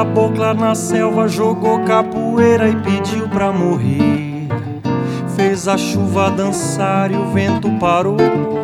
cabocla na selva, jogou capoeira e pediu pra morrer. Fez a chuva dançar e o vento parou.